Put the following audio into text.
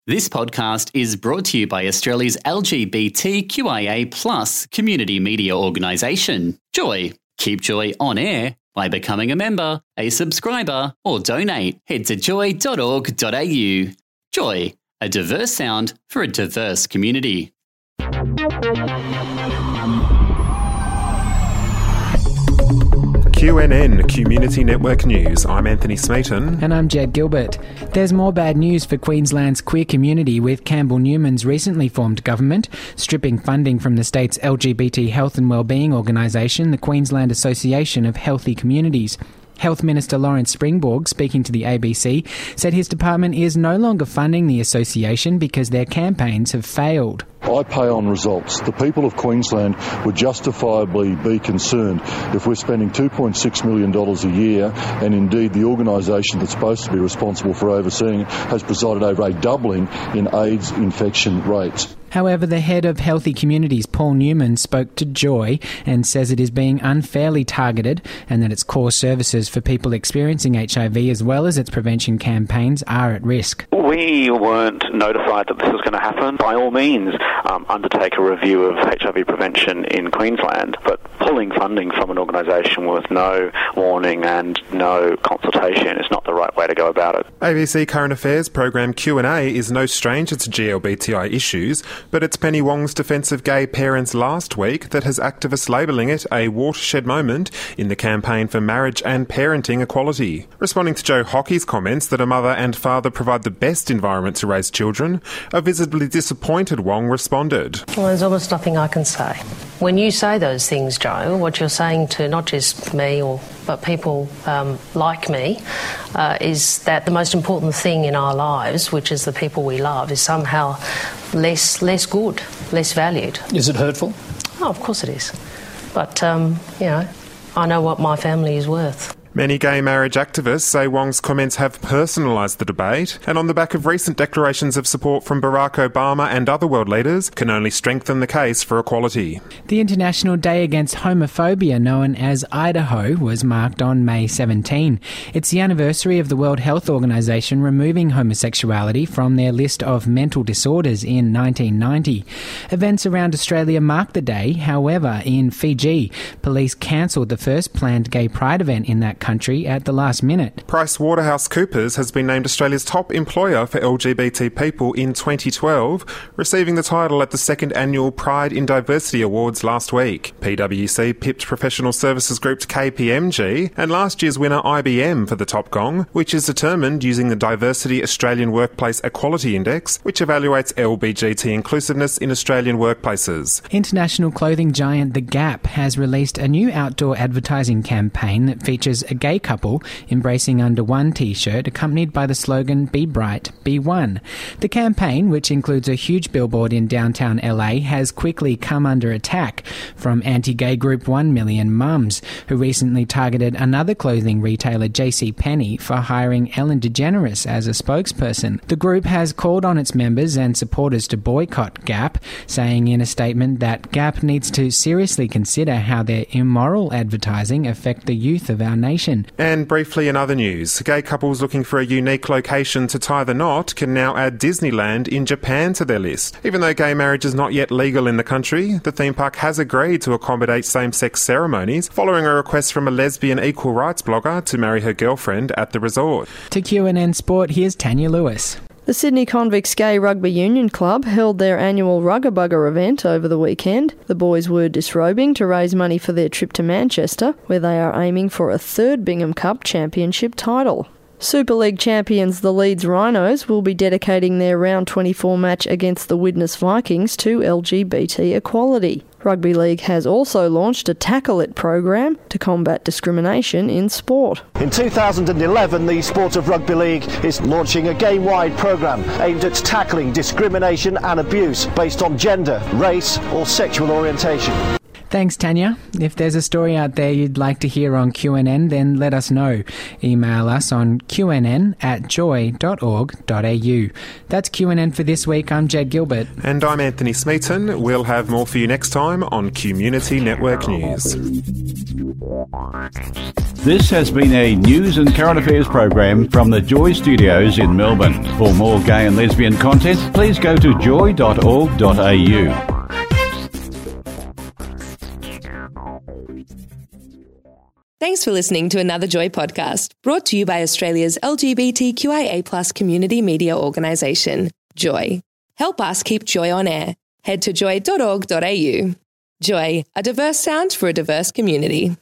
This podcast is brought to you by Australia's LGBTQIA+ community media organisation, Joy. Keep Joy on air by becoming a member, a subscriber, or donate. Head to joy.org.au. Joy, a diverse sound for a diverse community. QNN Community Network News. I'm Anthony Smeaton. And I'm Jed Gilbert. There's more bad news for Queensland's queer community, with Campbell Newman's recently formed government stripping funding from the state's LGBT health and wellbeing organisation, the Queensland Association of Healthy Communities. Health Minister Lawrence Springborg, speaking to the ABC, said his department is no longer funding the association because their campaigns have failed. I pay on results. The people of Queensland would justifiably be concerned if we're spending $2.6 million a year, and indeed the organisation that's supposed to be responsible for overseeing it has presided over a doubling in AIDS infection rates. However, the head of Healthy Communities, Paul Newman, spoke to Joy and says it is being unfairly targeted and that its core services for people experiencing HIV as well as its prevention campaigns are at risk. We weren't notified that this was going to happen. By all means, undertake a review of HIV prevention in Queensland, but pulling funding from an organisation with no warning and no consultation is not the right way to go about it. ABC Current Affairs program Q&A is no stranger to GLBTI issues, but it's Penny Wong's defence of gay parents last week that has activists labelling it a watershed moment in the campaign for marriage and parenting equality. Responding to Joe Hockey's comments that a mother and father provide the best environment to raise children, a visibly disappointed Wong responded. Well, there's almost nothing I can say. When you say those things, Joe, what you're saying to not just me but people like me is that the most important thing in our lives, which is the people we love, is somehow less good, less valued. Is it hurtful? Oh, of course it is. But, I know what my family is worth. Many gay marriage activists say Wong's comments have personalised the debate, and on the back of recent declarations of support from Barack Obama and other world leaders, can only strengthen the case for equality. The International Day Against Homophobia, known as Idaho, was marked on May 17. It's the anniversary of the World Health Organization removing homosexuality from their list of mental disorders in 1990. Events around Australia marked the day. However, in Fiji, police cancelled the first planned gay pride event in that country at the last minute. PricewaterhouseCoopers has been named Australia's top employer for LGBT people in 2012, receiving the title at the second annual Pride in Diversity Awards last week. PwC pipped professional services group KPMG and last year's winner IBM for the top gong, which is determined using the Diversity Australian Workplace Equality Index, which evaluates LBGT inclusiveness in Australian workplaces. International clothing giant The Gap has released a new outdoor advertising campaign that features a gay couple embracing under one t-shirt accompanied by the slogan "Be Bright, Be One." The campaign, which includes a huge billboard in downtown LA, has quickly come under attack from anti-gay group 1 Million Mums, who recently targeted another clothing retailer, JCPenney, for hiring Ellen DeGeneres as a spokesperson. The group has called on its members and supporters to boycott Gap, saying in a statement that Gap needs to seriously consider how their immoral advertising affect the youth of our nation. And briefly in other news, gay couples looking for a unique location to tie the knot can now add Disneyland in Japan to their list. Even though gay marriage is not yet legal in the country, the theme park has agreed to accommodate same-sex ceremonies following a request from a lesbian equal rights blogger to marry her girlfriend at the resort. To QNN Sport, here's Tanya Lewis. The Sydney Convicts Gay Rugby Union Club held their annual Rugger Bugger event over the weekend. The boys were disrobing to raise money for their trip to Manchester, where they are aiming for a third Bingham Cup championship title. Super League champions the Leeds Rhinos will be dedicating their round 24 match against the Widnes Vikings to LGBT equality. Rugby League has also launched a Tackle It program to combat discrimination in sport. In 2011, the Sport of Rugby League is launching a game-wide program aimed at tackling discrimination and abuse based on gender, race or sexual orientation. Thanks, Tanya. If there's a story out there you'd like to hear on QNN, then let us know. Email us on qnn@joy.org.au. That's QNN for this week. I'm Jed Gilbert. And I'm Anthony Smeaton. We'll have more for you next time on Community Network News. This has been a news and current affairs program from the Joy Studios in Melbourne. For more gay and lesbian content, please go to joy.org.au. Thanks for listening to another Joy podcast, brought to you by Australia's LGBTQIA+ community media organisation, Joy. Help us keep Joy on air. Head to joy.org.au. Joy, a diverse sound for a diverse community.